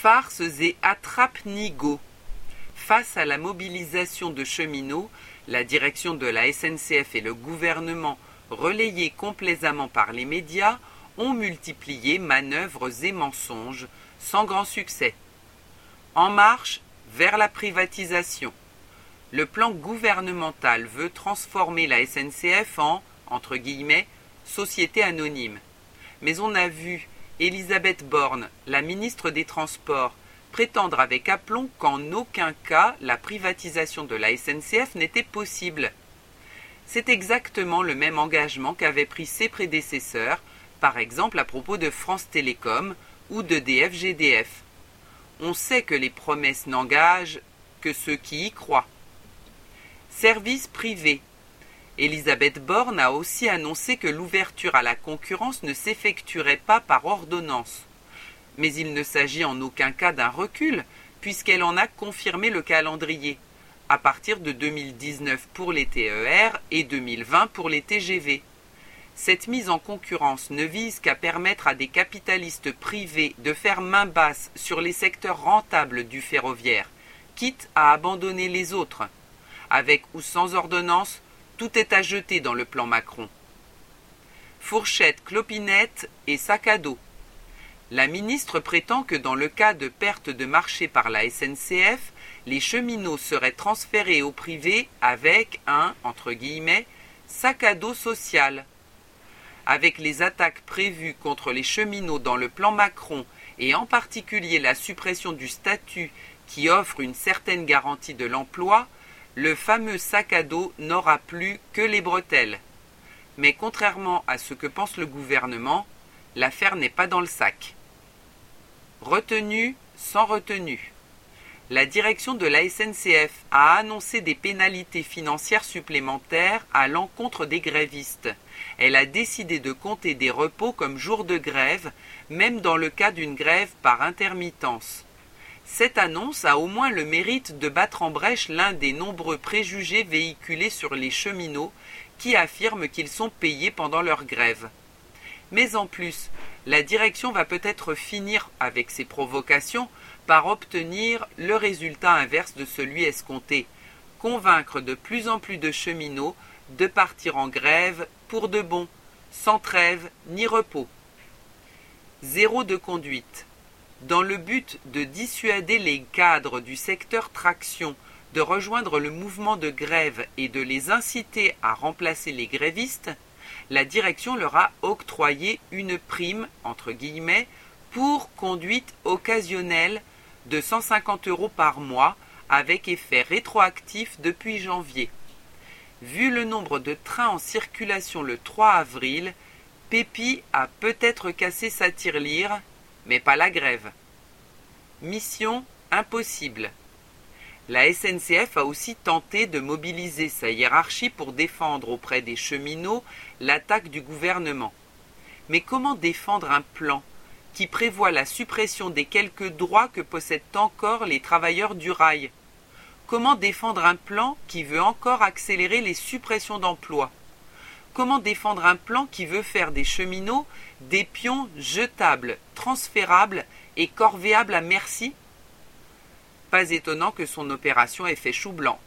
Farces et attrape-nigauds. Face à la mobilisation de cheminots, la direction de la SNCF et le gouvernement, relayés complaisamment par les médias, ont multiplié manœuvres et mensonges, sans grand succès. En marche vers la privatisation. Le plan gouvernemental veut transformer la SNCF en, entre guillemets, société anonyme. Mais on a vu Elisabeth Borne, la ministre des Transports, prétendre avec aplomb qu'en aucun cas la privatisation de la SNCF n'était possible. C'est exactement le même engagement qu'avaient pris ses prédécesseurs, par exemple à propos de France Télécom ou d'EDF-GDF. On sait que les promesses n'engagent que ceux qui y croient. Service privé. Elisabeth Borne a aussi annoncé que l'ouverture à la concurrence ne s'effectuerait pas par ordonnance. Mais il ne s'agit en aucun cas d'un recul, puisqu'elle en a confirmé le calendrier, à partir de 2019 pour les TER et 2020 pour les TGV. Cette mise en concurrence ne vise qu'à permettre à des capitalistes privés de faire main basse sur les secteurs rentables du ferroviaire, quitte à abandonner les autres. Avec ou sans ordonnance, tout est à jeter dans le plan Macron. Fourchette, clopinette et sac à dos. La ministre prétend que dans le cas de perte de marché par la SNCF, les cheminots seraient transférés au privé avec un, entre guillemets, sac à dos social. Avec les attaques prévues contre les cheminots dans le plan Macron et en particulier la suppression du statut qui offre une certaine garantie de l'emploi, le fameux sac à dos n'aura plus que les bretelles. Mais contrairement à ce que pense le gouvernement, l'affaire n'est pas dans le sac. Retenue sans retenue. La direction de la SNCF a annoncé des pénalités financières supplémentaires à l'encontre des grévistes. Elle a décidé de compter des repos comme jours de grève, même dans le cas d'une grève par intermittence. Cette annonce a au moins le mérite de battre en brèche l'un des nombreux préjugés véhiculés sur les cheminots qui affirment qu'ils sont payés pendant leur grève. Mais en plus, la direction va peut-être finir avec ses provocations par obtenir le résultat inverse de celui escompté, convaincre de plus en plus de cheminots de partir en grève pour de bon, sans trêve ni repos. Zéro de conduite. Dans le but de dissuader les cadres du secteur traction de rejoindre le mouvement de grève et de les inciter à remplacer les grévistes, la direction leur a octroyé une prime, entre guillemets, pour conduite occasionnelle de 150 € par mois avec effet rétroactif depuis janvier. Vu le nombre de trains en circulation le 3 avril, Pépi a peut-être cassé sa tirelire, mais pas la grève. Mission impossible. La SNCF a aussi tenté de mobiliser sa hiérarchie pour défendre auprès des cheminots l'attaque du gouvernement. Mais comment défendre un plan qui prévoit la suppression des quelques droits que possèdent encore les travailleurs du rail? Comment défendre un plan qui veut encore accélérer les suppressions d'emplois? Comment défendre un plan qui veut faire des cheminots des pions jetables, transférables et corvéables à merci? Pas étonnant que son opération ait fait chou blanc.